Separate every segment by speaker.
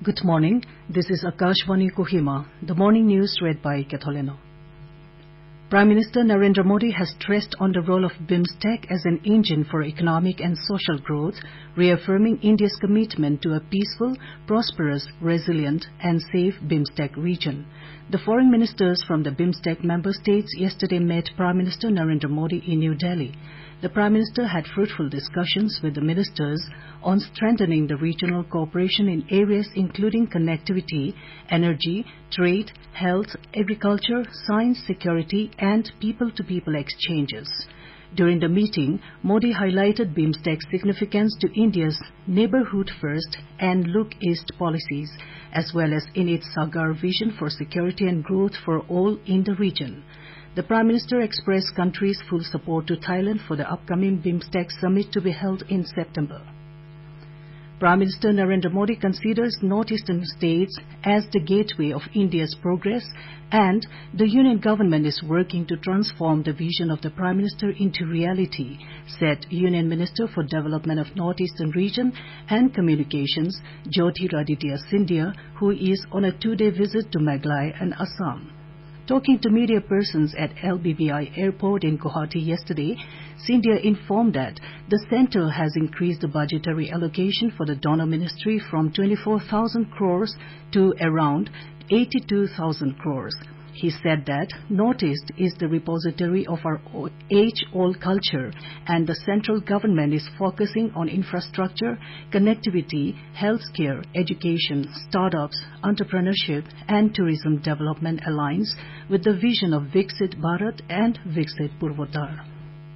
Speaker 1: Good morning. This is Akashvani Kohima. The morning news read by Catholino. Prime Minister Narendra Modi has stressed on the role of BIMSTEC as an engine for economic and social growth, reaffirming India's commitment to a peaceful, prosperous, resilient and safe BIMSTEC region. The foreign ministers from the BIMSTEC member states yesterday met Prime Minister Narendra Modi in New Delhi. The Prime Minister had fruitful discussions with the ministers on strengthening the regional cooperation in areas including connectivity, energy, trade, health, agriculture, science, security and people-to-people exchanges. During the meeting, Modi highlighted BIMSTEC's significance to India's neighbourhood first and look east policies, as well as in its Sagar vision for security and growth for all in the region. The Prime Minister expressed country's full support to Thailand for the upcoming BIMSTEC summit to be held in September. Prime Minister Narendra Modi considers northeastern states as the gateway of India's progress, and the Union government is working to transform the vision of the Prime Minister into reality, said Union Minister for Development of Northeastern Region and Communications, Jyotiraditya Scindia, who is on a 2-day visit to Meghalaya and Assam. Talking to media persons at LBBI Airport in Guwahati yesterday, Scindia informed that the centre has increased the budgetary allocation for the donor ministry from 24,000 crores to around 82,000 crores. He said that Northeast is the repository of our age-old culture and the central government is focusing on infrastructure, connectivity, healthcare, education, startups, entrepreneurship and tourism development alliance with the vision of Viksit Bharat and Viksit Purvotar.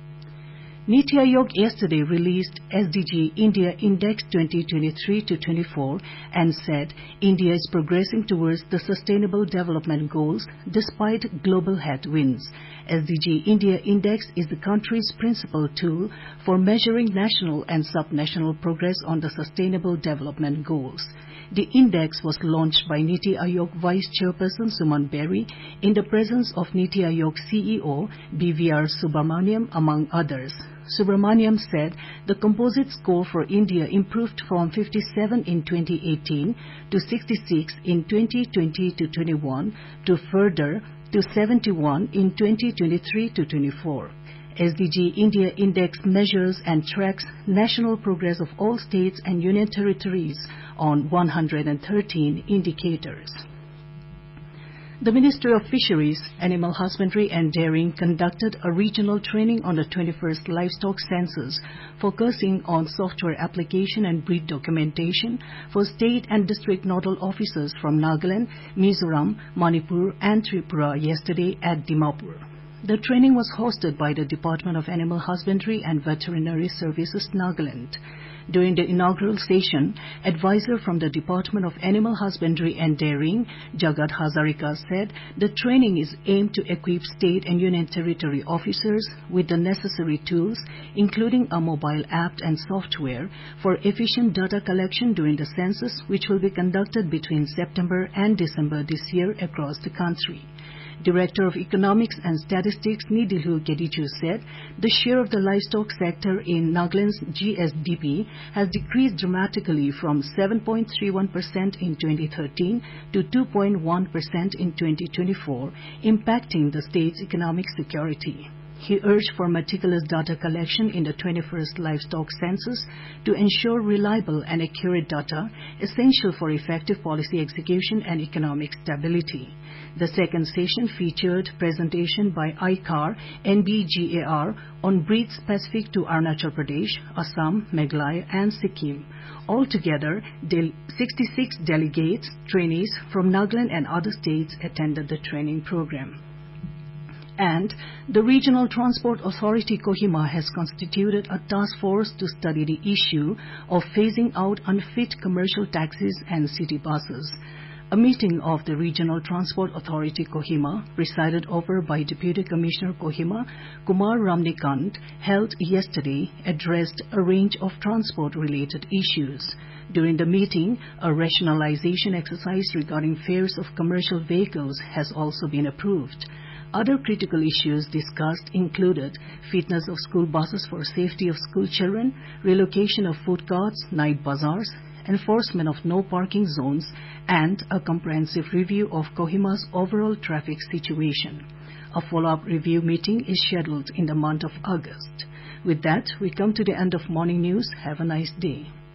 Speaker 1: Niti Aayog yesterday released SDG India Index 2023-24 and said India is progressing towards the Sustainable Development Goals despite global headwinds. SDG India Index is the country's principal tool for measuring national and subnational progress on the Sustainable Development Goals. The index was launched by Niti Aayog Vice Chairperson Suman Berry in the presence of Niti Aayog CEO BVR Subramaniam among others. Subramaniam said the composite score for India improved from 57 in 2018 to 66 in 2020-21 to further to 71 in 2023-24. SDG India Index measures and tracks national progress of all states and union territories on 113 indicators. The Ministry of Fisheries, Animal Husbandry and Dairying conducted a regional training on the 21st Livestock Census, focusing on software application and breed documentation for state and district nodal officers from Nagaland, Mizoram, Manipur and Tripura yesterday at Dimapur. The training was hosted by the Department of Animal Husbandry and Veterinary Services, Nagaland. During the inaugural session, advisor from the Department of Animal Husbandry and Dairying, Jagat Hazarika, said the training is aimed to equip state and union territory officers with the necessary tools, including a mobile app and software, for efficient data collection during the census, which will be conducted between September and December this year across the country. Director of Economics and Statistics Nidilhu Gedichu said the share of the livestock sector in Nagaland's GSDP has decreased dramatically from 7.31% in 2013 to 2.1% in 2024, impacting the state's economic security. He urged for meticulous data collection in the 21st Livestock Census to ensure reliable and accurate data, essential for effective policy execution and economic stability. The second session featured presentation by ICAR NBGAR on breeds specific to Arunachal Pradesh, Assam, Meghalaya and Sikkim. Altogether, 66 delegates, trainees from Nagaland and other states attended the training program. And the Regional Transport Authority Kohima has constituted a task force to study the issue of phasing out unfit commercial taxis and city buses. A meeting of the Regional Transport Authority Kohima, presided over by Deputy Commissioner Kohima, Kumar Ramnikant, held yesterday, addressed a range of transport-related issues. During the meeting, a rationalization exercise regarding fares of commercial vehicles has also been approved. Other critical issues discussed included fitness of school buses for safety of school children, relocation of food courts, night bazaars, enforcement of no parking zones, and a comprehensive review of Kohima's overall traffic situation. A follow-up review meeting is scheduled in the month of August. With that, we come to the end of morning news. Have a nice day.